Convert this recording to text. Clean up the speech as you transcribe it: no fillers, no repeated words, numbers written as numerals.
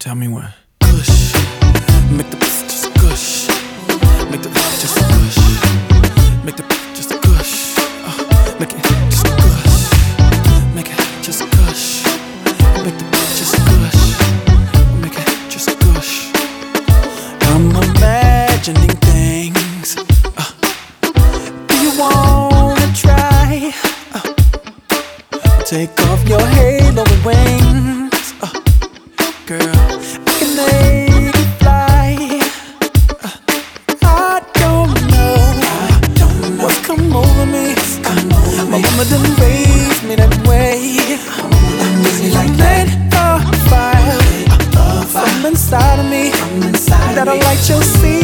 Tell me when. Push, make the pussy just gush. Make the pussy just gush. Make the pussy just gush. Make it just gush. Make it just gush. Make the pussy just gush. Make it just gush. I'm imagining things. Do you wanna try? Take off your halo and wings, girl. I can make it fly. I don't know what's come over me. My mama done raised me that way. Like that fire from inside of me that'll light your seat.